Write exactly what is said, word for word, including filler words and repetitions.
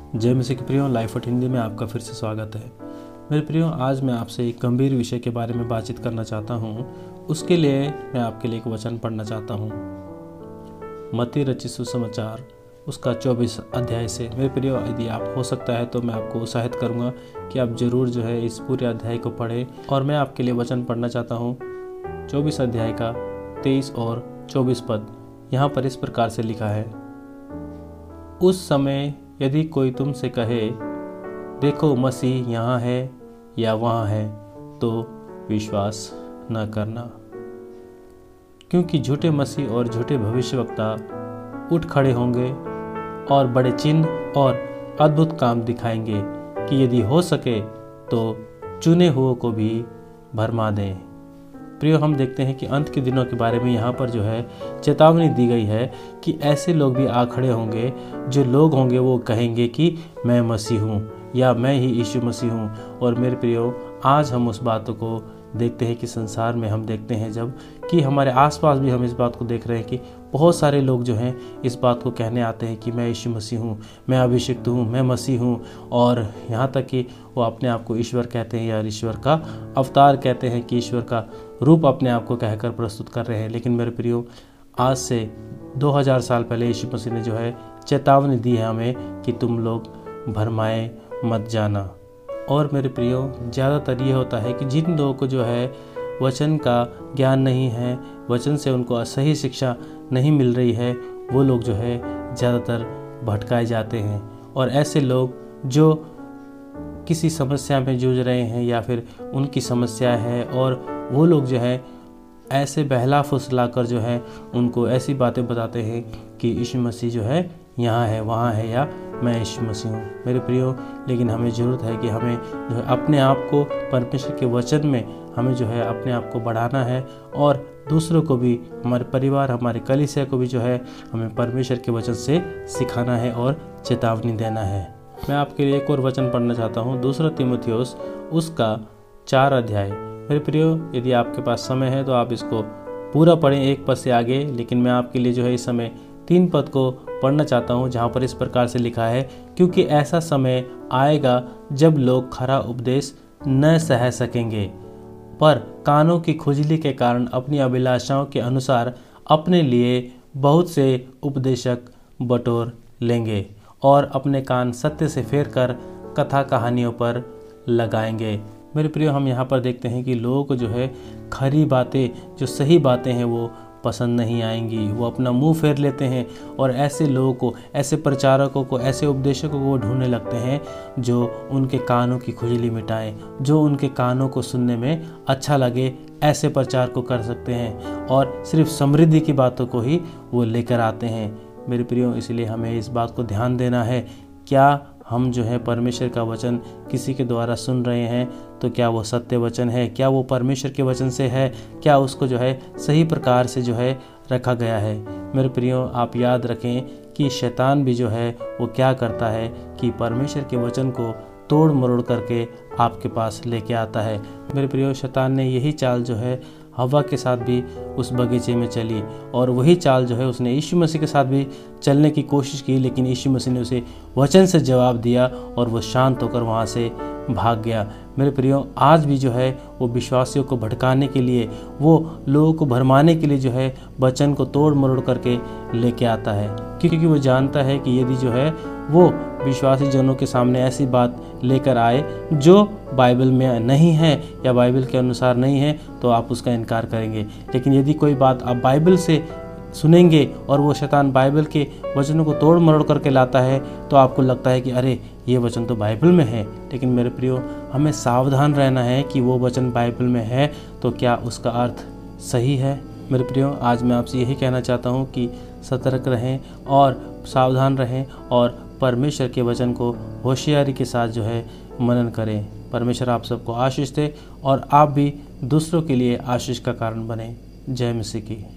जय मसीह के प्रियो, लाइफ एट हिंदी में आपका फिर से स्वागत है। मेरे प्रियो, आज मैं आपसे एक गंभीर विषय के बारे में बातचीत करना चाहता हूँ। उसके लिए मैं आपके लिए एक वचन पढ़ना चाहता हूँ। मत्ती रचित सुसमाचार उसका चौबीस अध्याय से। मेरे प्रियो, यदि आप हो सकता है तो मैं आपको उत्साहित करूँगा कि आप ज़रूर जो है इस पूरे अध्याय को पढ़ें। और मैं आपके लिए वचन पढ़ना चाहता हूँ चौबीस अध्याय का तेईस और चौबीस पद। यहाँ पर इस प्रकार से लिखा है, उस समय यदि कोई तुमसे कहे देखो मसीह यहाँ है या वहाँ है, तो विश्वास न करना, क्योंकि झूठे मसीह और झूठे भविष्यवक्ता उठ खड़े होंगे और बड़े चिन्ह और अद्भुत काम दिखाएंगे कि यदि हो सके तो चुने हुओं को भी भरमा दें। प्रियो, हम देखते हैं कि अंत के दिनों के बारे में यहाँ पर जो है चेतावनी दी गई है कि ऐसे लोग भी आ खड़े होंगे, जो लोग होंगे वो कहेंगे कि मैं मसीह हूँ या मैं ही यीशु मसीह हूँ। और मेरे प्रियो, आज हम उस बातों को देखते हैं कि संसार में हम देखते हैं जब कि हमारे आसपास भी हम इस बात को देख रहे हैं कि बहुत सारे लोग जो हैं इस बात को कहने आते हैं कि मैं यीशु मसीह हूँ, मैं अभिषिक्त हूँ, मैं मसीह हूँ। और यहाँ तक कि वो अपने आप को ईश्वर कहते हैं या ईश्वर का अवतार कहते हैं, कि ईश्वर का रूप अपने आप को कहकर प्रस्तुत कर रहे हैं। लेकिन मेरे प्रियो, आज से दो हज़ार साल पहले यीशु मसीह ने जो है चेतावनी दी है हमें कि तुम लोग भरमाए मत जाना। और मेरे प्रियो, ज़्यादातर ये होता है कि जिन लोगों को जो है वचन का ज्ञान नहीं है, वचन से उनको सही शिक्षा नहीं मिल रही है, वो लोग जो है ज़्यादातर भटकाए जाते हैं। और ऐसे लोग जो किसी समस्या में जूझ रहे हैं या फिर उनकी समस्या है, और वो लोग जो है ऐसे बहला फुसला कर जो है उनको ऐसी बातें बताते हैं कि यीशु मसीह जो है यहाँ है, वहाँ है, या मैं यीशु मसीह हूँ। मेरे प्रियो, लेकिन हमें ज़रूरत है कि हमें जो है अपने आप को परमेश्वर के वचन में हमें जो है अपने आप को बढ़ाना है, और दूसरों को भी, हमारे परिवार, हमारे कलीसिया को भी जो है हमें परमेश्वर के वचन से सिखाना है और चेतावनी देना है। मैं आपके लिए एक और वचन पढ़ना चाहता हूँ, दूसरा तीमुथियुस उसका चार अध्याय। मेरे प्रियो, यदि आपके पास समय है तो आप इसको पूरा पढ़ें एक पद से आगे, लेकिन मैं आपके लिए जो है इस समय तीन पद को पढ़ना चाहता हूँ, जहाँ पर इस प्रकार से लिखा है, क्योंकि ऐसा समय आएगा जब लोग खरा उपदेश न सह सकेंगे, पर कानों की खुजली के कारण अपनी अभिलाषाओं के अनुसार अपने लिए बहुत से उपदेशक बटोर लेंगे और अपने कान सत्य से फेर कर कथा कहानियों पर लगाएंगे। मेरे प्रियो, हम यहाँ पर देखते हैं कि लोगों को जो है खरी बातें, जो सही बातें हैं, वो पसंद नहीं आएंगी। वो अपना मुंह फेर लेते हैं और ऐसे लोगों को, ऐसे प्रचारकों को, ऐसे उपदेशकों को वो ढूंढने लगते हैं जो उनके कानों की खुजली मिटाएं, जो उनके कानों को सुनने में अच्छा लगे। ऐसे प्रचार को कर सकते हैं और सिर्फ समृद्धि की बातों को ही वो लेकर आते हैं। मेरे प्रियो, इसलिए हमें इस बात को ध्यान देना है, क्या हम जो है परमेश्वर का वचन किसी के द्वारा सुन रहे हैं तो क्या वो सत्य वचन है, क्या वो परमेश्वर के वचन से है, क्या उसको जो है सही प्रकार से जो है रखा गया है। मेरे प्रियो, आप याद रखें कि शैतान भी जो है वो क्या करता है कि परमेश्वर के वचन को तोड़ मरोड़ करके आपके पास लेके आता है। मेरे प्रियो, शैतान ने यही चाल जो है हवा के साथ भी उस बगीचे में चली, और वही चाल जो है उसने यीशु मसीह के साथ भी चलने की कोशिश की, लेकिन यीशु मसीह ने उसे वचन से जवाब दिया और वो शांत होकर वहाँ से भाग गया। मेरे प्रियो, आज भी जो है वो विश्वासियों को भटकाने के लिए, वो लोगों को भरमाने के लिए जो है वचन को तोड़ मरोड़ करके लेके आता है, क्योंकि वो जानता है कि यदि जो है वो विश्वासी जनों के सामने ऐसी बात लेकर आए जो बाइबल में नहीं है या बाइबल के अनुसार नहीं है, तो आप उसका इनकार करेंगे। लेकिन यदि कोई बात आप बाइबल से सुनेंगे और वो शैतान बाइबल के वचनों को तोड़ मरोड़ करके लाता है, तो आपको लगता है कि अरे ये वचन तो बाइबल में है। लेकिन मेरे प्रियो, हमें सावधान रहना है कि वो वचन बाइबल में है तो क्या उसका अर्थ सही है। मेरे प्रियो, आज मैं आपसे यही कहना चाहता हूँ कि सतर्क रहें और सावधान रहें और परमेश्वर के वचन को होशियारी के साथ जो है मनन करें। परमेश्वर आप सबको आशीष दे और आप भी दूसरों के लिए आशीष का कारण बने। जय मसीह की।